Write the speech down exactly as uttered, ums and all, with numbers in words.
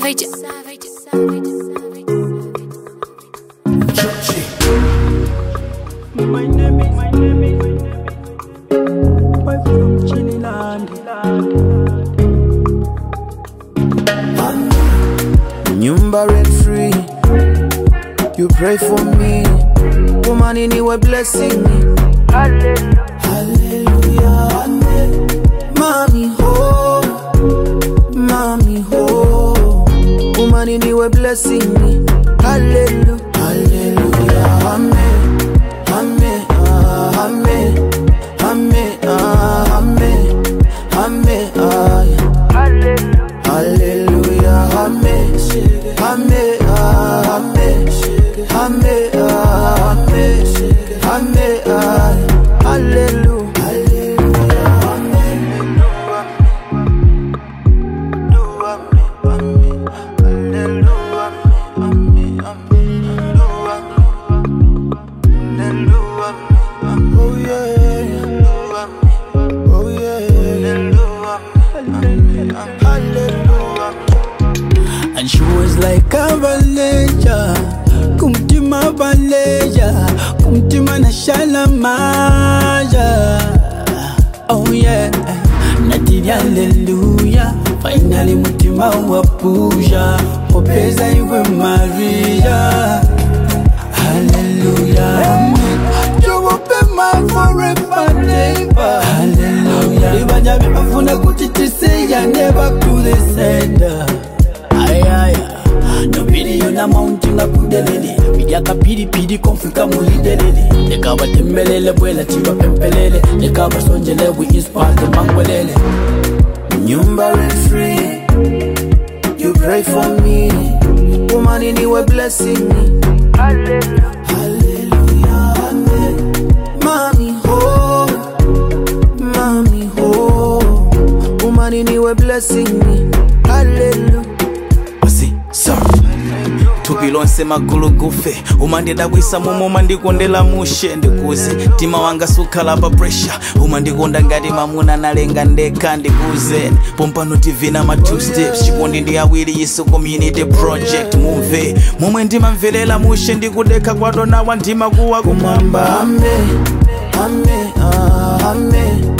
Savage. My name is, my name is, my from Chiniland. Nyumba rent free. You pray for me. Woman in you blessing me. Hallelujah. Hallelujah. Mommy ho. Mommy ho. Woman in you blessing me. Hallelujah. Hallelujah. Amen. Amen. Amen. Amen. Amen. Amen. Hallelujah. Hallelujah. Amen. Amen. Amen. Amen. Amen. Amen. Hallelujah. And she was like a valeja, kumtima valeja, kumtima na shalamaja. Oh yeah, natiri hallelujah. Finally mutima wapuja, popeza iwe Maria. Hallelujah. You will be mine forever and ever. Hallelujah. Ibanja bifuna kutitise ya never to the sender. Ayaya, no video na mountain na kudelele. Media kapiri pidi konfika mulidelele. Nekawa tembelele bwela tiwa pempelele. Nekawa sonjele we inspire the mangwelele. Nyumba rent free. You pray for me. Woman in you blessing me. Hallelujah. Hallelujah. Amen. Mommy ho. Mommy ho. Woman in you blessing me. Hallelujah. Tubilonse magulu gufe umandida wisa mumuma ndikondela mushe ndikuze tima wanga sukala pa pressure umandikonda ngati mamuna nalenga ndeka ndikuze pompano tv na ma two steps chikondi ndi awiri yiso community project move momwe ndimamvelela mushe ndikudeka kwatona wa ndima kuwa kumamba. Amen. Amen. Amen.